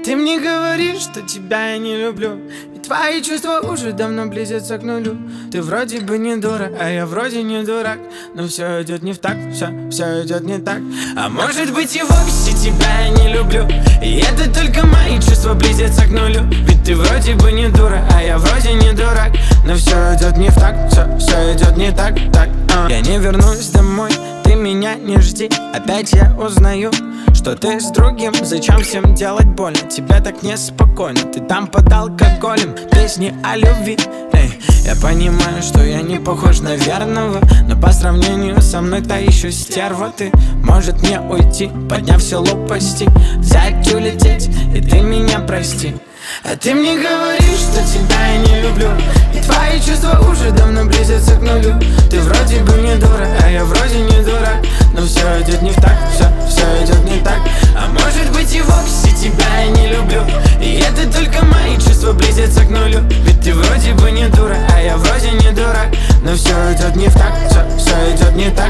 ты мне говоришь, что тебя я не люблю, и твои чувства уже давно близятся к нулю. Ты вроде бы не дура, а я вроде не дурак, но все идет не в такт, все идет не так. А может быть и вовсе тебя я не люблю, и это только мои чувства близятся к нулю. Ведь ты вроде бы не дура, а я вроде не дурак, но все идет не в такт, все идет не так. Я не вернусь домой, ты меня не жди. Опять я узнаю, что ты с другим. Зачем всем делать больно? Тебе так неспокойно. Ты там под алкоголем, песни о любви. Эй, я понимаю, что я не похож на верного, но по сравнению со мной та еще стерва. Ты, может мне уйти, подняв все лопасти, взять, улететь, и ты меня прости. А ты мне говоришь, что тебя я не люблю, и твои чувства уже давно близятся к нулю. Ты вроде бы не дура, а я вроде не дурак, но все идет не в такт, все идет не так. А может быть и вовсе тебя я не люблю, и это только мои чувства близятся к нулю. Ведь ты вроде бы не дура, а я вроде не дурак, но все идет не в такт, все идет не так.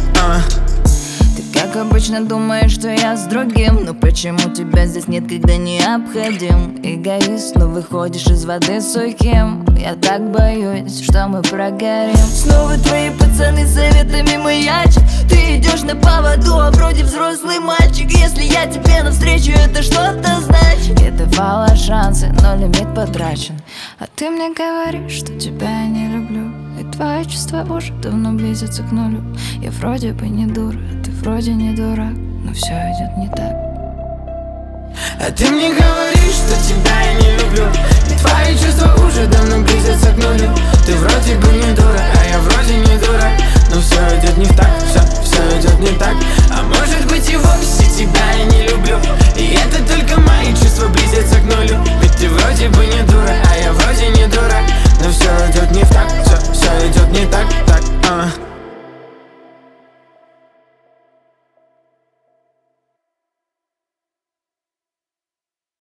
Как обычно думаешь, что я с другим, но почему тебя здесь нет, когда необходим? Эгоист, но выходишь из воды сухим. Я так боюсь, что мы прогорим. Снова твои пацаны советами маячат. Ты идешь на поводу, а вроде взрослый мальчик. Если я тебе навстречу, это что-то значит. Я давала шансы, но лимит потрачен. А ты мне говоришь, что тебя я не люблю, и твои чувства уже давно близятся к нулю. Я вроде бы не дура, а ты вроде не дурак, но все идет не так. А ты мне говоришь, что тебя я не люблю, и твои чувства уже давно близятся к нулю. Ты вроде бы не дура, а я вроде не дурак, но все идет не в такт, все идет не так. А может быть и